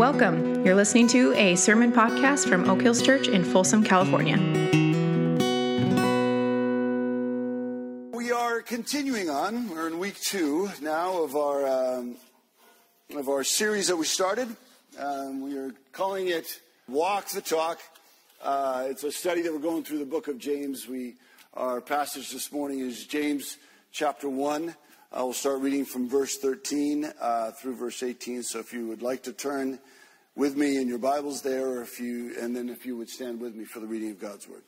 Welcome. You're listening to a sermon podcast from Oak Hills Church in Folsom, California. We are continuing on. We're in week 2 now of our series that we started. We are calling it Walk the Talk. It's a study that we're going through the book of James. Our passage this morning is James chapter 1. We'll start reading from verse 13 through verse 18. So if you would like to turn with me in your Bibles there, or if you would stand with me for the reading of God's Word.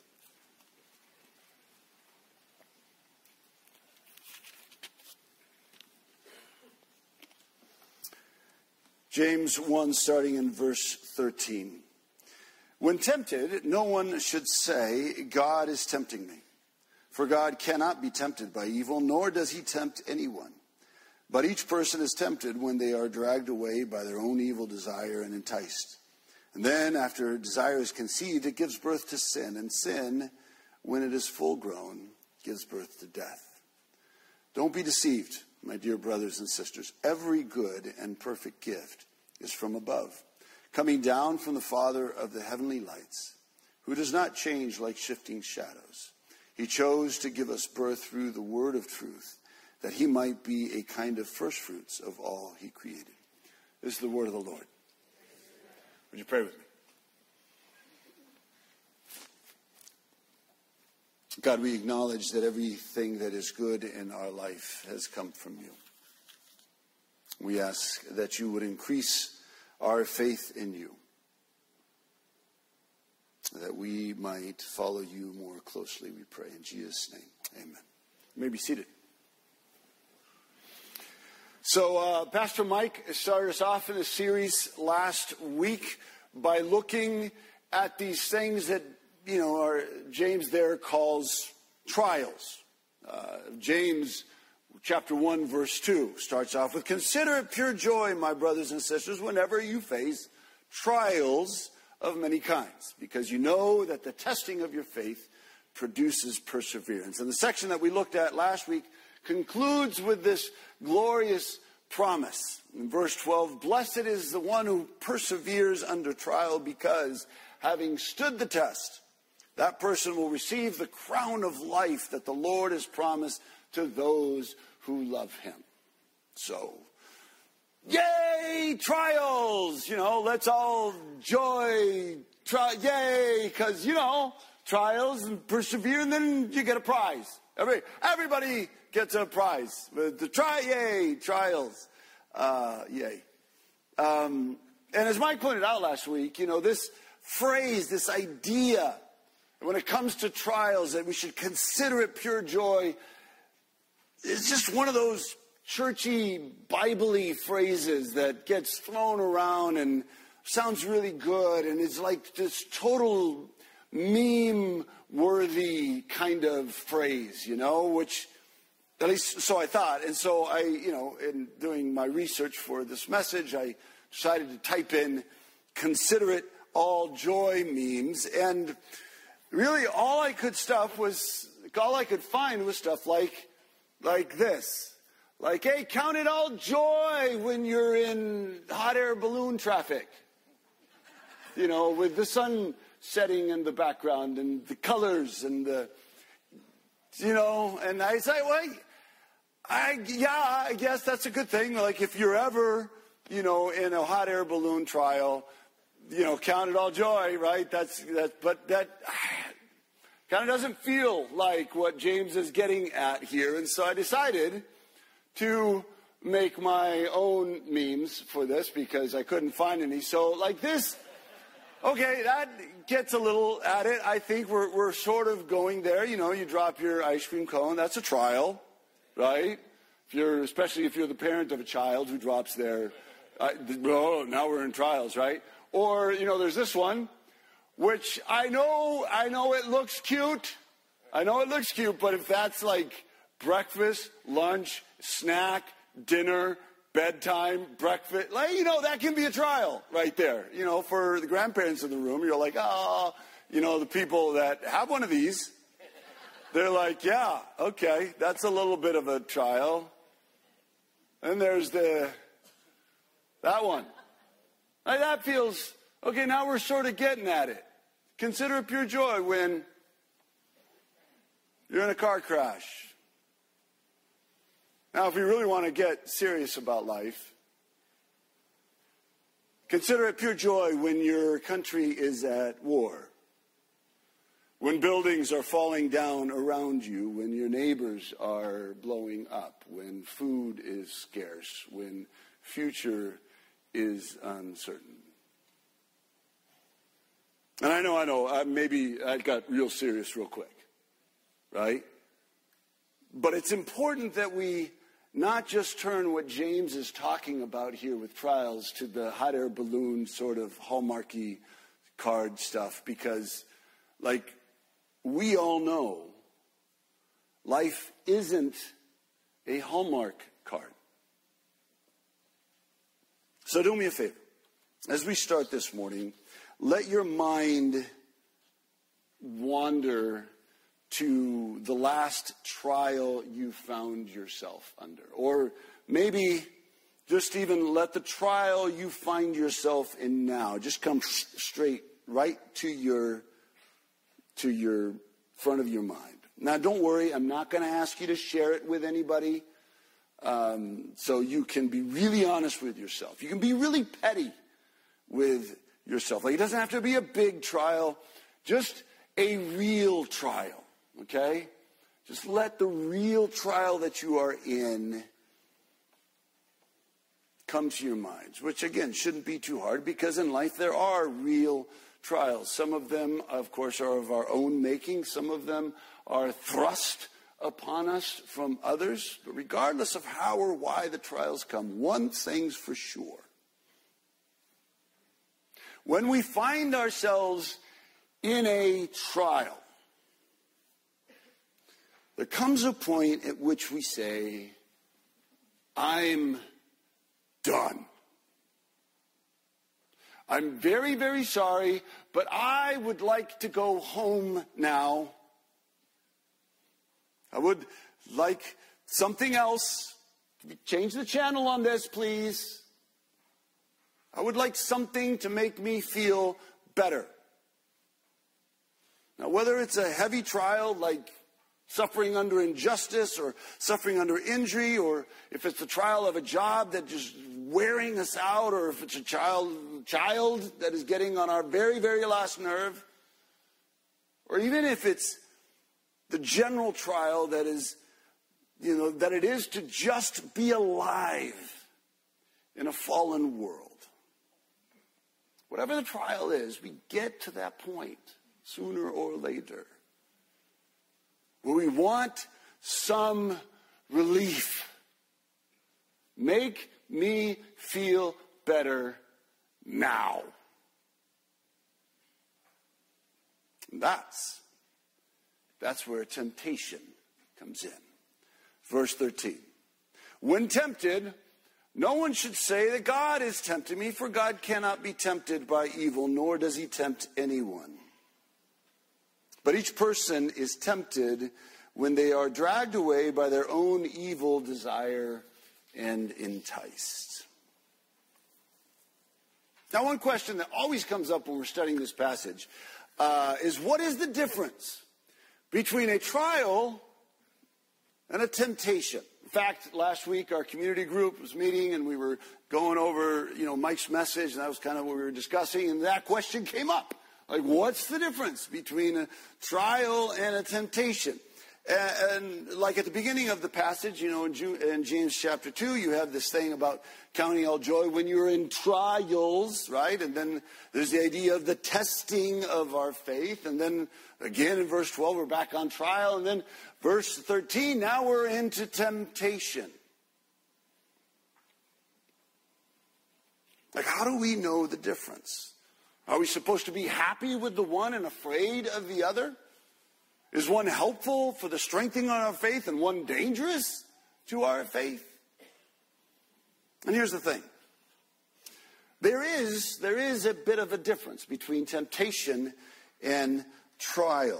James 1, starting in verse 13. When tempted, no one should say, God is tempting me. For God cannot be tempted by evil, nor does he tempt anyone. But each person is tempted when they are dragged away by their own evil desire and enticed. And then, after desire is conceived, it gives birth to sin. And sin, when it is full grown, gives birth to death. Don't be deceived, my dear brothers and sisters. Every good and perfect gift is from above, coming down from the Father of the heavenly lights, who does not change like shifting shadows. He chose to give us birth through the word of truth, that he might be a kind of firstfruits of all he created. This is the word of the Lord. Would you pray with me? God, we acknowledge that everything that is good in our life has come from you. We ask that you would increase our faith in you, that we might follow you more closely, we pray. In Jesus' name, amen. You may be seated. So Pastor Mike started us off in a series last week by looking at these things that, James there calls trials. James chapter 1, verse 2 starts off with, "Consider it pure joy, my brothers and sisters, whenever you face trials of many kinds, because you know that the testing of your faith produces perseverance." And the section that we looked at last week concludes with this glorious promise. In verse 12, "Blessed is the one who perseveres under trial, because having stood the test, that person will receive the crown of life that the Lord has promised to those who love him." So, yay, trials! Let's all yay, because, trials and persevere, and then you get a prize. Everybody gets a prize. Yay, trials. Yay. And as Mike pointed out last week, this phrase, this idea, when it comes to trials, that we should consider it pure joy, it's just one of those churchy, Bible-y phrases that gets thrown around and sounds really good, and it's like this total meme-worthy kind of phrase, which, at least so I thought. And so I, in doing my research for this message, I decided to type in "consider it all joy" memes, and really all I could find was stuff like this. Like, hey, count it all joy when you're in hot air balloon traffic. With the sun setting in the background and the colors and and I say, well, I guess that's a good thing. Like, if you're ever, in a hot air balloon trial, count it all joy, right? But that kind of doesn't feel like what James is getting at here. And so I decided to make my own memes for this because I couldn't find any. So like this, okay, that gets a little at it. I think we're sort of going there. You drop your ice cream cone. That's a trial, right? Especially if you're the parent of a child who drops their, now we're in trials, right? Or, there's this one, which I know it looks cute. But if that's like breakfast, lunch, snack, dinner, bedtime, breakfast, that can be a trial right there. For the grandparents in the room, you're like, the people that have one of these, they're like, yeah, okay, that's a little bit of a trial. And there's that one. Like that feels, okay, now we're sort of getting at it. Consider it pure joy when you're in a car crash. Now, if we really want to get serious about life, consider it pure joy when your country is at war, when buildings are falling down around you, when your neighbors are blowing up, when food is scarce, when future is uncertain. And I know, maybe I got real serious real quick, right? But it's important that we not just turn what James is talking about here with trials to the hot air balloon sort of Hallmarky card stuff, because, like, we all know life isn't a Hallmark card. So do me a favor. As we start this morning, let your mind wander to the last trial you found yourself under. Or maybe just even let the trial you find yourself in now just come straight right to your front of your mind. Now, don't worry, I'm not going to ask you to share it with anybody. So you can be really honest with yourself. You can be really petty with yourself. Like, it doesn't have to be a big trial, just a real trial, okay? Just let the real trial that you are in come to your minds, which, again, shouldn't be too hard, because in life there are real trials. Some of them, of course, are of our own making. Some of them are thrust upon us from others. But regardless of how or why the trials come, one thing's for sure. When we find ourselves in a trial, there comes a point at which we say, I'm done. I'm very, very sorry, but I would like to go home now. I would like something else. Change the channel on this, please. I would like something to make me feel better. Now, whether it's a heavy trial like suffering under injustice or suffering under injury, or if it's the trial of a job that just wearing us out, or if it's a child that is getting on our very, very last nerve, or even if it's the general trial that is, that it is to just be alive in a fallen world. Whatever the trial is, we get to that point sooner or later where we want some relief. Make me feel better now. And that's where temptation comes in. Verse 13. When tempted, no one should say that God is tempting me, for God cannot be tempted by evil, nor does he tempt anyone. But each person is tempted when they are dragged away by their own evil desire and enticed. Now, one question that always comes up when we're studying this passage is, what is the difference between a trial and a temptation? In fact, last week our community group was meeting and we were going over, Mike's message, and that was kind of what we were discussing, and that question came up. Like, what's the difference between a trial and a temptation? And like at the beginning of the passage, in James chapter 2, you have this thing about counting all joy when you're in trials, right? And then there's the idea of the testing of our faith. And then again in verse 12, we're back on trial. And then verse 13, now we're into temptation. Like, how do we know the difference? Are we supposed to be happy with the one and afraid of the other? Is one helpful for the strengthening of our faith and one dangerous to our faith? And here's the thing. There is a bit of a difference between temptation and trial.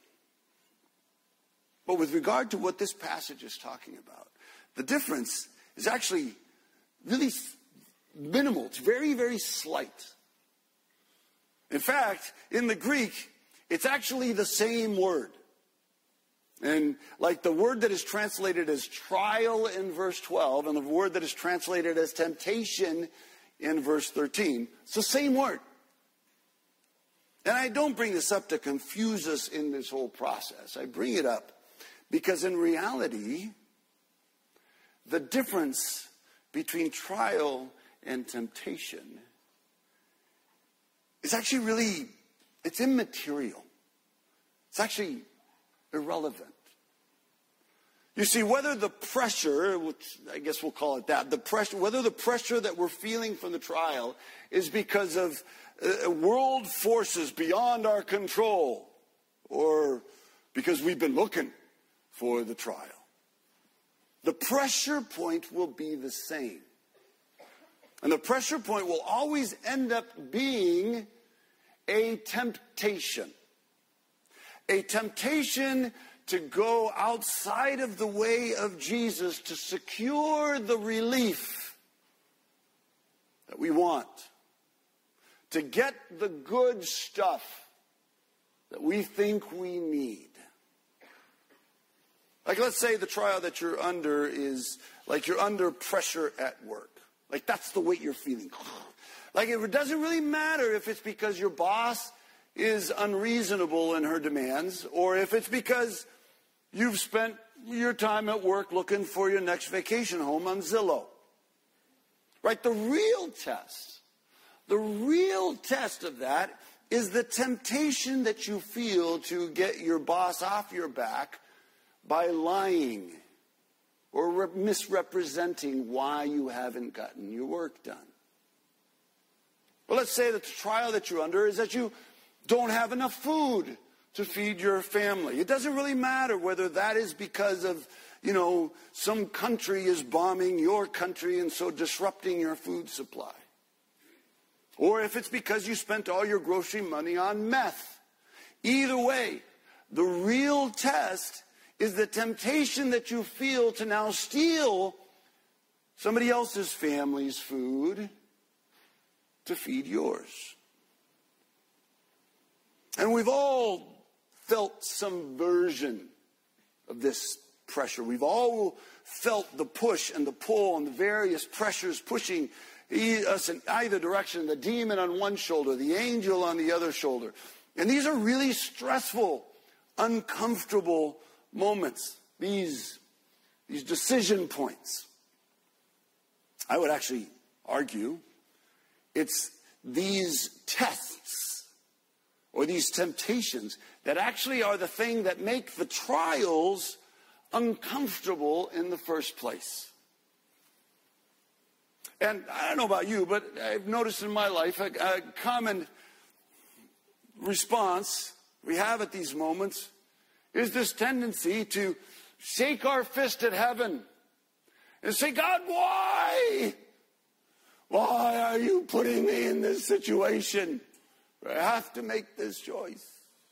But with regard to what this passage is talking about, the difference is actually really minimal. It's very, very slight. In fact, in the Greek, it's actually the same word. And like the word that is translated as trial in verse 12 and the word that is translated as temptation in verse 13, it's the same word. And I don't bring this up to confuse us in this whole process. I bring it up because in reality, the difference between trial and temptation is actually really, it's immaterial. It's actually irrelevant. You see, whether the pressure, which I guess we'll call it that, whether the pressure that we're feeling from the trial is because of world forces beyond our control, or because we've been looking for the trial, the pressure point will be the same. And the pressure point will always end up being a temptation. A temptation to go outside of the way of Jesus to secure the relief that we want. To get the good stuff that we think we need. Like, let's say the trial that you're under is like you're under pressure at work. Like, that's the way you're feeling. Like, it doesn't really matter if it's because your boss is unreasonable in her demands, or if it's because you've spent your time at work looking for your next vacation home on Zillow. Right? The real test of that is the temptation that you feel to get your boss off your back by lying or misrepresenting why you haven't gotten your work done. Well, let's say that the trial that you're under is that you don't have enough food to feed your family. It doesn't really matter whether that is because of, some country is bombing your country and so disrupting your food supply. Or if it's because you spent all your grocery money on meth. Either way, the real test is the temptation that you feel to now steal somebody else's family's food to feed yours. And we've all felt some version of this pressure. We've all felt the push and the pull and the various pressures pushing us in either direction, the demon on one shoulder, the angel on the other shoulder. And these are really stressful, uncomfortable moments, these decision points. I would actually argue it's these tests or these temptations that actually are the thing that make the trials uncomfortable in the first place. And I don't know about you, but I've noticed in my life a common response we have at these moments is this tendency to shake our fist at heaven and say, God, why? Why are you putting me in this situation where I have to make this choice?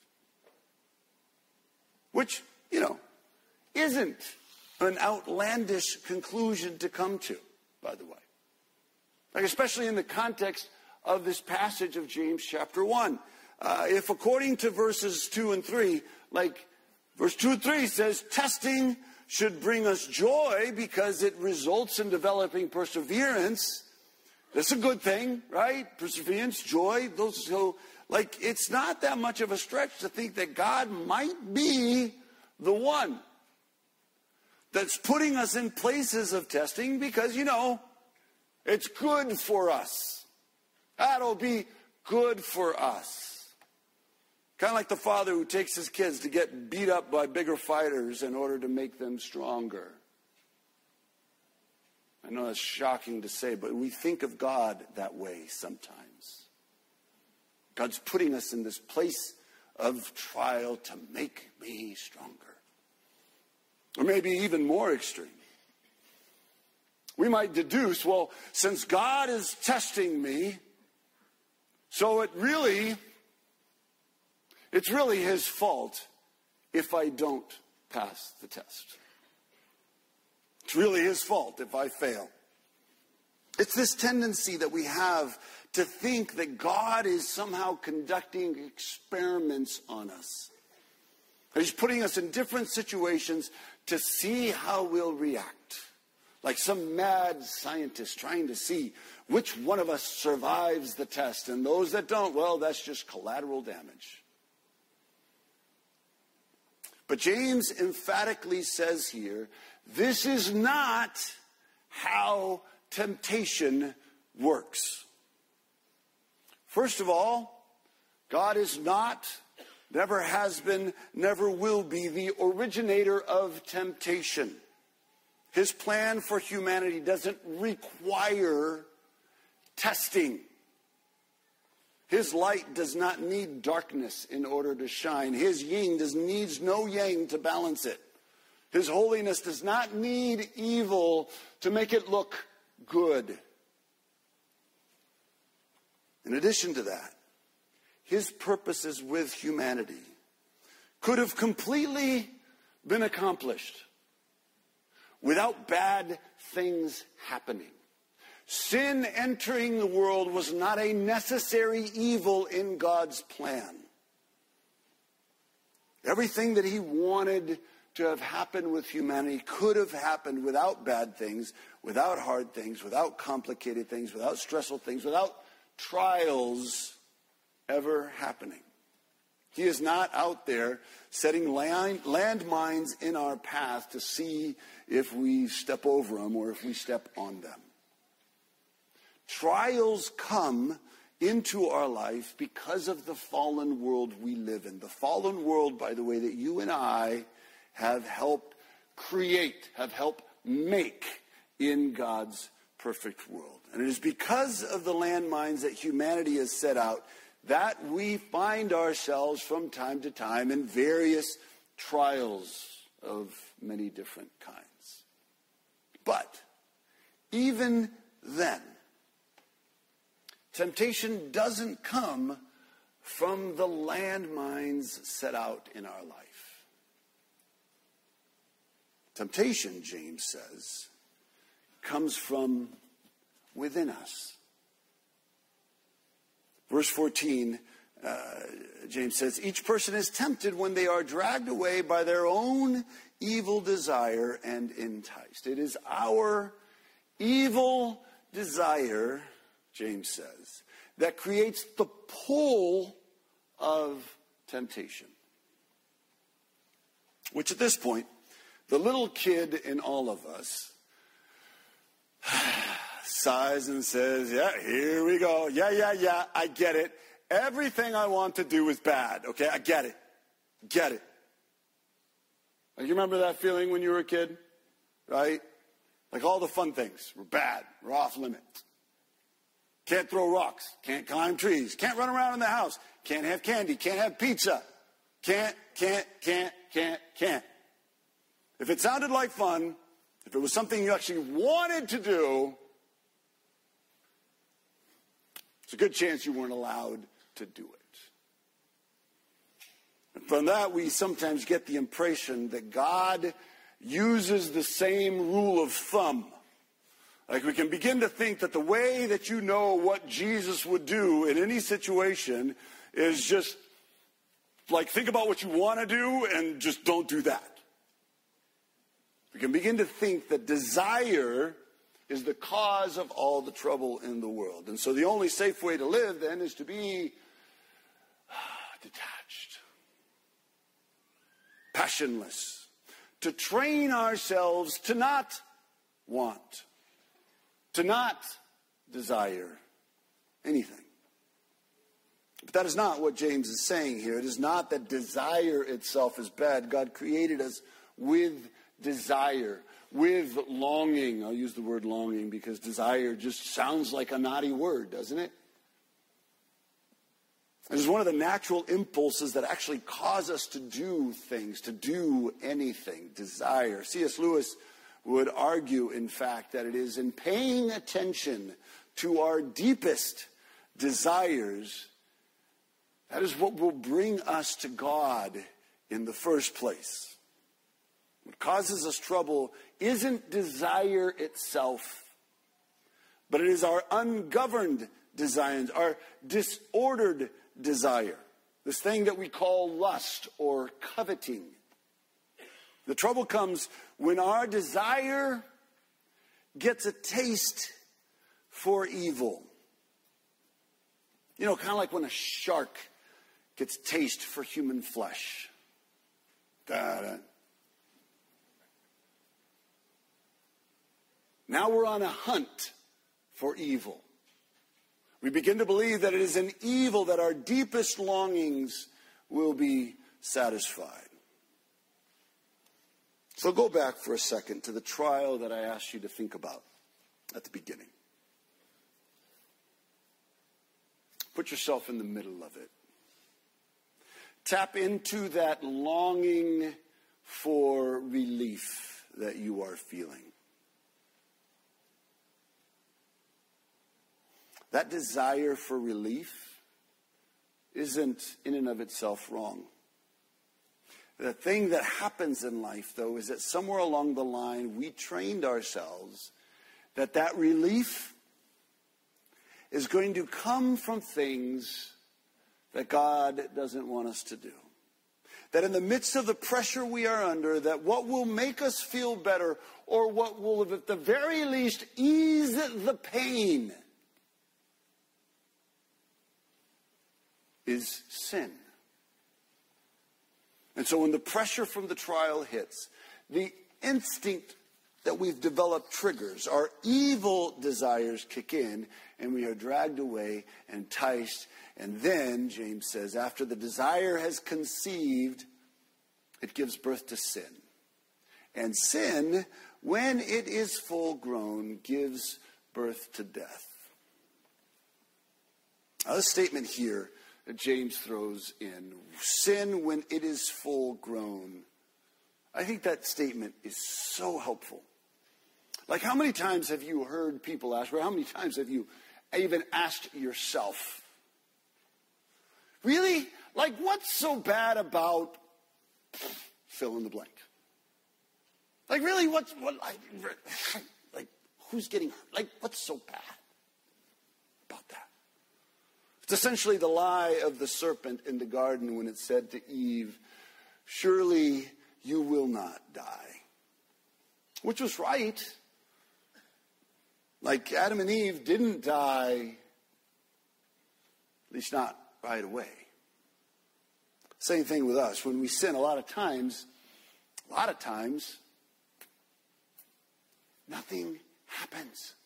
Which, isn't an outlandish conclusion to come to, by the way. Like, especially in the context of this passage of James chapter 1. If according to verses 2 and 3, like verse 2 and 3 says, testing should bring us joy because it results in developing perseverance. That's a good thing, right? Perseverance, joy. It's not that much of a stretch to think that God might be the one that's putting us in places of testing because, it's good for us. That'll be good for us. Kind of like the father who takes his kids to get beat up by bigger fighters in order to make them stronger. I know that's shocking to say, but we think of God that way sometimes. God's putting us in this place of trial to make me stronger. Or maybe even more extreme. We might deduce, well, since God is testing me, so it's really his fault if I don't pass the test. It's really his fault if I fail. It's this tendency that we have to think that God is somehow conducting experiments on us. He's putting us in different situations to see how we'll react. Like some mad scientist trying to see which one of us survives the test. And those that don't, well, that's just collateral damage. But James emphatically says here, this is not how temptation works. First of all, God is not, never has been, never will be the originator of temptation. His plan for humanity doesn't require testing. His light does not need darkness in order to shine. His yin needs no yang to balance it. His holiness does not need evil to make it look good. In addition to that, his purposes with humanity could have completely been accomplished without bad things happening. Sin entering the world was not a necessary evil in God's plan. Everything that he wanted to have happened with humanity could have happened without bad things, without hard things, without complicated things, without stressful things, without trials ever happening. He is not out there setting landmines in our path to see if we step over them or if we step on them. Trials come into our life because of the fallen world we live in. The fallen world, by the way, that you and I have helped create, have helped make in God's perfect world. And it is because of the landmines that humanity has set out that we find ourselves from time to time in various trials of many different kinds. But even then, temptation doesn't come from the landmines set out in our life. Temptation, James says, comes from within us. Verse 14, James says, each person is tempted when they are dragged away by their own evil desire and enticed. It is our evil desire, James says, that creates the pull of temptation. Which at this point, the little kid in all of us sighs and says, yeah, here we go. Yeah, I get it. Everything I want to do is bad, okay? I get it. Get it. Like, you remember that feeling when you were a kid, right? Like all the fun things were bad, were off limits. Can't throw rocks, can't climb trees, can't run around in the house, can't have candy, can't have pizza. Can't. If it sounded like fun, if it was something you actually wanted to do, it's a good chance you weren't allowed to do it. And from that, we sometimes get the impression that God uses the same rule of thumb. Like, we can begin to think that the way that you know what Jesus would do in any situation is just, like, think about what you want to do and just don't do that. We can begin to think that desire is the cause of all the trouble in the world. And so the only safe way to live, then, is to be detached, passionless, to train ourselves to not want, to not desire anything. But that is not what James is saying here. It is not that desire itself is bad. God created us with desire, with longing. I'll use the word longing because desire just sounds like a naughty word, doesn't it? It is one of the natural impulses that actually cause us to do things, to do anything. Desire. C.S. Lewis would argue, in fact, that it is in paying attention to our deepest desires that is what will bring us to God in the first place. What causes us trouble isn't desire itself, but it is our ungoverned desires, our disordered desire, this thing that we call lust or coveting. The trouble comes when our desire gets a taste for evil. You know, kind of like when a shark gets taste for human flesh. Now we're on a hunt for evil. We begin to believe that it is in evil that our deepest longings will be satisfied. So go back for a second to the trial that I asked you to think about at the beginning. Put yourself in the middle of it. Tap into that longing for relief that you are feeling. That desire for relief isn't in and of itself wrong. The thing that happens in life, though, is that somewhere along the line we trained ourselves that relief is going to come from things that God doesn't want us to do. That in the midst of the pressure we are under, that what will make us feel better, or what will at the very least ease the pain, is sin. And so when the pressure from the trial hits, the instinct that we've developed triggers, our evil desires kick in, and we are dragged away, enticed, and then, James says, after the desire has conceived, it gives birth to sin. And sin, when it is full grown, gives birth to death. Now, this statement here that James throws in, sin when it is full grown, I think that statement is so helpful. Like, how many times have you heard people ask, or how many times have you even asked yourself, really? Like, what's so bad about fill in the blank? Like, really, like, who's getting hurt? Like, what's so bad about that? It's essentially the lie of the serpent in the garden when it said to Eve, surely you will not die. Which was right. Like, Adam and Eve didn't die, at least not right away. Same thing with us. When we sin, a lot of times, nothing happens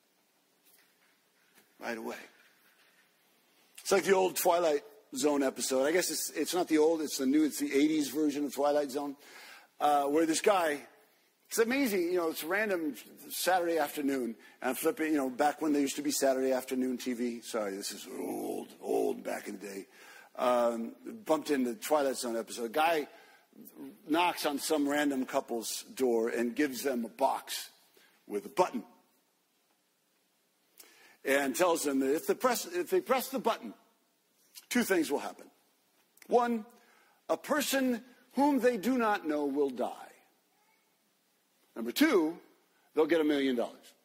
right away. It's like the old Twilight Zone episode. I guess it's not the old, it's the new, it's the 80s version of Twilight Zone, where this guy, it's amazing, it's a random Saturday afternoon, and I'm flipping, back when there used to be Saturday afternoon TV. Sorry, this is old back in the day. Bumped into the Twilight Zone episode. A guy knocks on some random couple's door and gives them a box with a button. And tells them that if they press the button, two things will happen. One, a person whom they do not know will die. Number two, they'll get $1 million.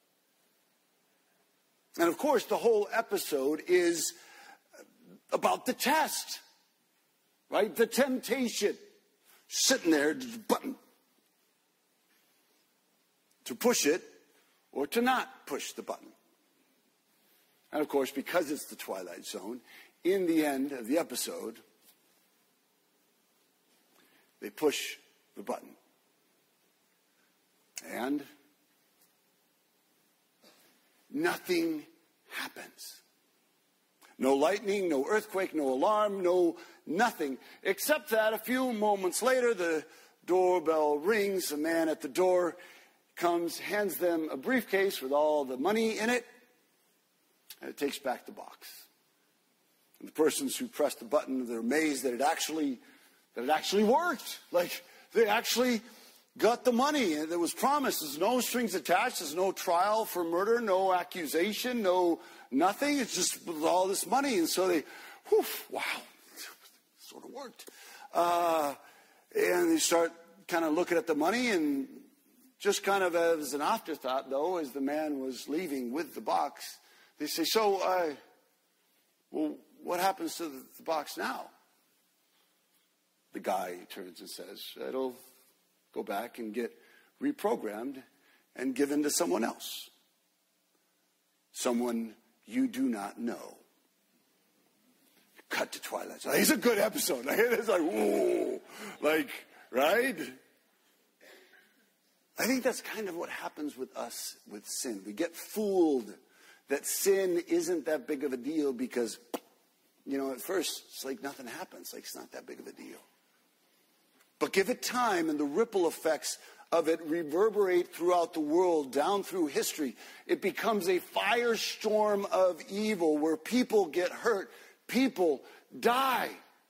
And of course, the whole episode is about the test, right? The temptation. Sitting there, the button. To push it or to not push the button. And of course, because it's the Twilight Zone, in the end of the episode, they push the button. And nothing happens. No lightning, no earthquake, no alarm, no nothing. Except that a few moments later, the doorbell rings. The man at the door comes, hands them a briefcase with all the money in it, and it takes back the box. And the persons who pressed the button, they're amazed that it actually worked. Like, they actually got the money, and it was promised. There's no strings attached. There's no trial for murder, no accusation, no nothing. It's just all this money. And so they, wow, sort of worked. And they start kind of looking at the money, and just kind of as an afterthought, though, as the man was leaving with the box, they say, so, well, what happens to the box now? The guy turns and says, it'll go back and get reprogrammed and given to someone else. Someone you do not know. Cut to Twilight. It's a good episode. It's like, whoa. Like, right? I think that's kind of what happens with us with sin. We get fooled that sin isn't that big of a deal because, at first it's like nothing happens. Like it's not that big of a deal. But give it time and the ripple effects of it reverberate throughout the world, down through history. It becomes a firestorm of evil where people get hurt, people die.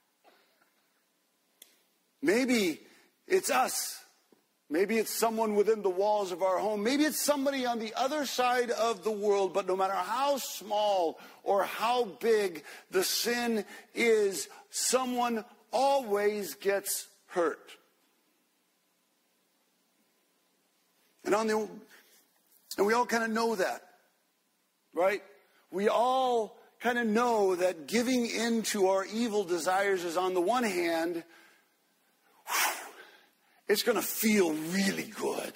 Maybe it's us. Maybe it's someone within the walls of our home. Maybe it's somebody on the other side of the world. But no matter how small or how big the sin is, someone always gets hurt. And we all kind of know that, right? We all kind of know that giving in to our evil desires is, on the one hand, it's going to feel really good.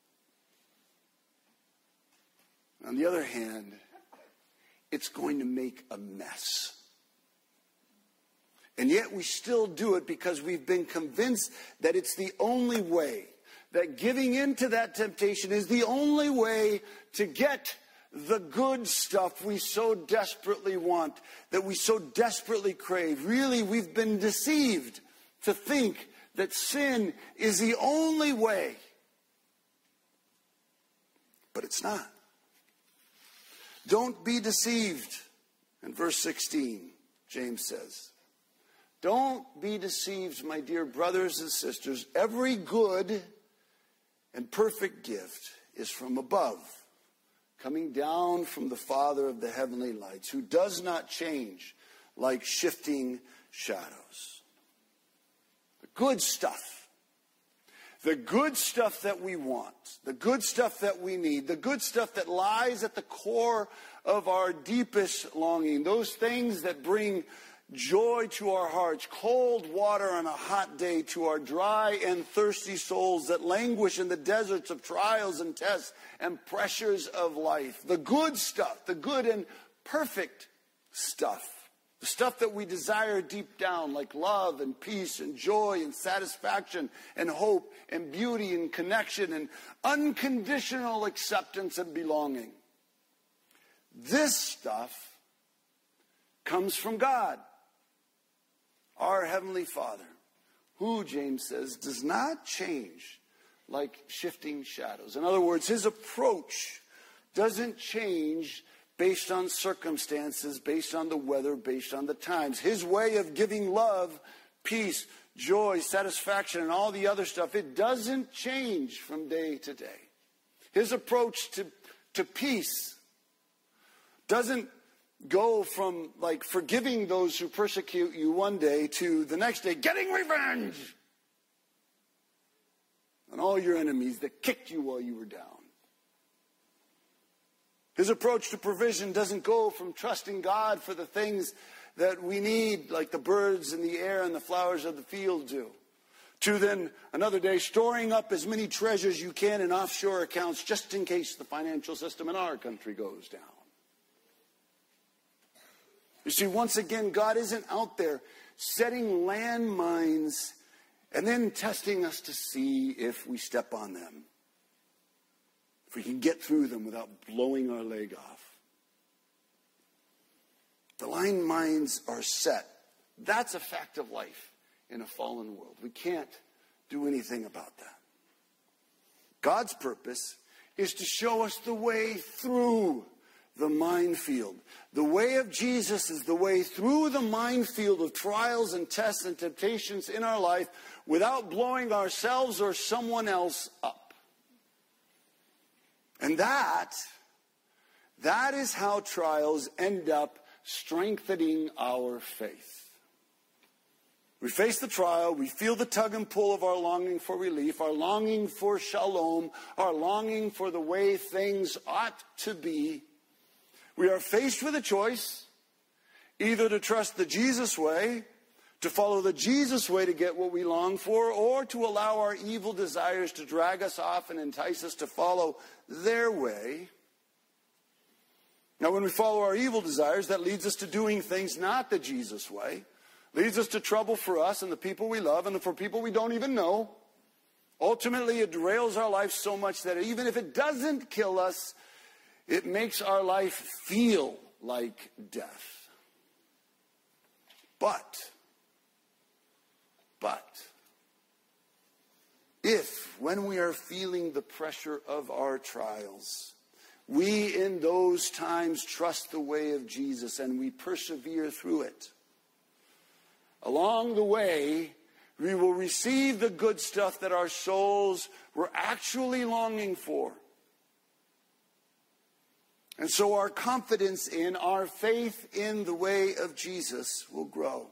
On the other hand, it's going to make a mess. And yet we still do it because we've been convinced that it's the only way, that giving in to that temptation is the only way to get the good stuff we so desperately want, that we so desperately crave. Really, we've been deceived to think that sin is the only way. But it's not. Don't be deceived. In verse 16, James says, don't be deceived, my dear brothers and sisters. Every good and perfect gift is from above, coming down from the Father of the heavenly lights, who does not change like shifting shadows. The good stuff. The good stuff that we want. The good stuff that we need. The good stuff that lies at the core of our deepest longing. Those things that bring joy to our hearts, cold water on a hot day to our dry and thirsty souls that languish in the deserts of trials and tests and pressures of life. The good stuff, the good and perfect stuff. The stuff that we desire deep down, like love and peace and joy and satisfaction and hope and beauty and connection and unconditional acceptance and belonging. This stuff comes from God, our Heavenly Father, who, James says, does not change like shifting shadows. In other words, his approach doesn't change based on circumstances, based on the weather, based on the times. His way of giving love, peace, joy, satisfaction, and all the other stuff, it doesn't change from day to day. His approach to peace doesn't go from like forgiving those who persecute you one day to the next day getting revenge on all your enemies that kicked you while you were down. His approach to provision doesn't go from trusting God for the things that we need, like the birds in the air and the flowers of the field do, to then another day storing up as many treasures you can in offshore accounts just in case the financial system in our country goes down. You see, once again, God isn't out there setting landmines and then testing us to see if we step on them, if we can get through them without blowing our leg off. The landmines are set. That's a fact of life in a fallen world. We can't do anything about that. God's purpose is to show us the way through the minefield. The way of Jesus is the way through the minefield of trials and tests and temptations in our life without blowing ourselves or someone else up. And that is how trials end up strengthening our faith. We face the trial, we feel the tug and pull of our longing for relief, our longing for shalom, our longing for the way things ought to be. We are faced with a choice, either to trust the Jesus way, to follow the Jesus way to get what we long for, or to allow our evil desires to drag us off and entice us to follow their way. Now, when we follow our evil desires, that leads us to doing things not the Jesus way. Leads us to trouble for us and the people we love and for people we don't even know. Ultimately, it derails our life so much that even if it doesn't kill us, it makes our life feel like death. But, if when we are feeling the pressure of our trials, we in those times trust the way of Jesus and we persevere through it, along the way, we will receive the good stuff that our souls were actually longing for. And so our confidence in, our faith in the way of Jesus will grow.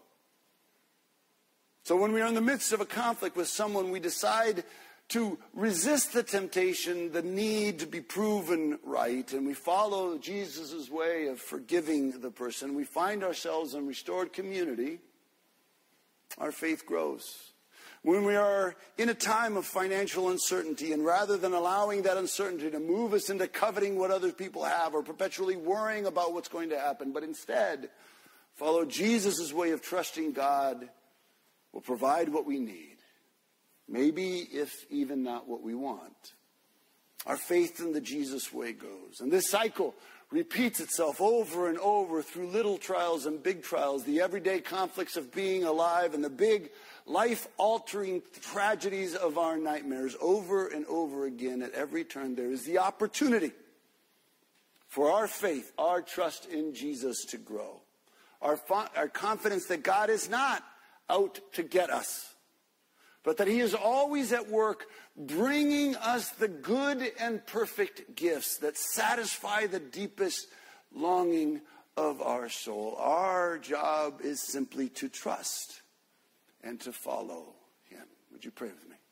So when we are in the midst of a conflict with someone, we decide to resist the temptation, the need to be proven right, and we follow Jesus' way of forgiving the person. We find ourselves in restored community. Our faith grows. When we are in a time of financial uncertainty, and rather than allowing that uncertainty to move us into coveting what other people have or perpetually worrying about what's going to happen, but instead follow Jesus' way of trusting God will provide what we need. Maybe if even not what we want. Our faith in the Jesus way goes. And this cycle repeats itself over and over through little trials and big trials, the everyday conflicts of being alive and the big life-altering tragedies of our nightmares. Over and over again, at every turn, there is the opportunity for our faith, our trust in Jesus to grow. Our confidence that God is not out to get us, but that he is always at work bringing us the good and perfect gifts that satisfy the deepest longing of our soul. Our job is simply to trust and to follow him. Would you pray with me?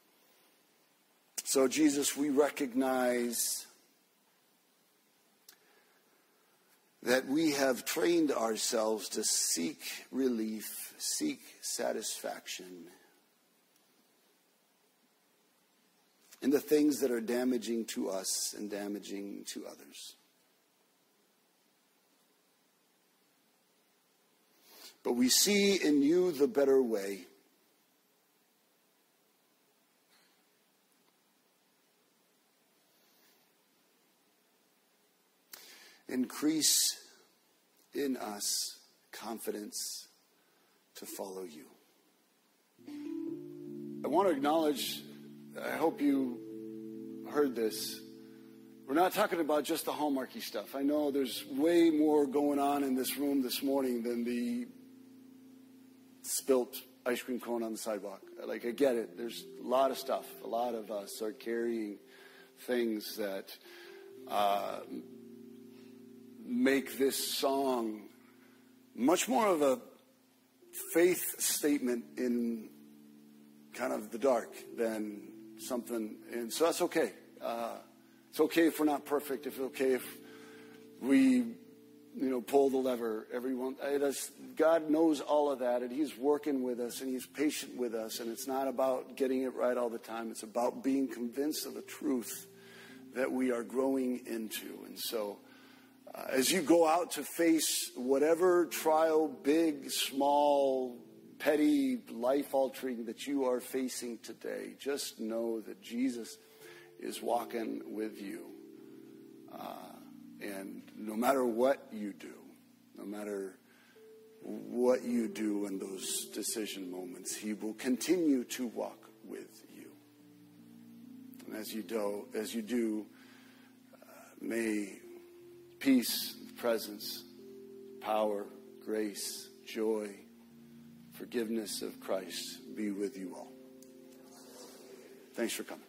So, Jesus, we recognize that we have trained ourselves to seek relief, seek satisfaction in the things that are damaging to us and damaging to others. But we see in you the better way. Increase in us confidence to follow you. I want to acknowledge, I hope you heard this, we're not talking about just the Hallmarky stuff. I know there's way more going on in this room this morning than the spilt ice cream cone on the sidewalk. I get it. There's a lot of stuff. A lot of us are carrying things that make this song much more of a faith statement in kind of the dark than something. And so that's okay. It's okay if we're not perfect. It's okay if we, pull the lever everyone. God knows all of that, and he's working with us, and he's patient with us. And it's not about getting it right all the time. It's about being convinced of the truth that we are growing into. And so as you go out to face whatever trial, big, small, petty, life-altering that you are facing today, just know that Jesus is walking with you. And no matter what you do, no matter what you do in those decision moments, he will continue to walk with you. And as you do, may peace, presence, power, grace, joy, forgiveness of Christ be with you all. Thanks for coming.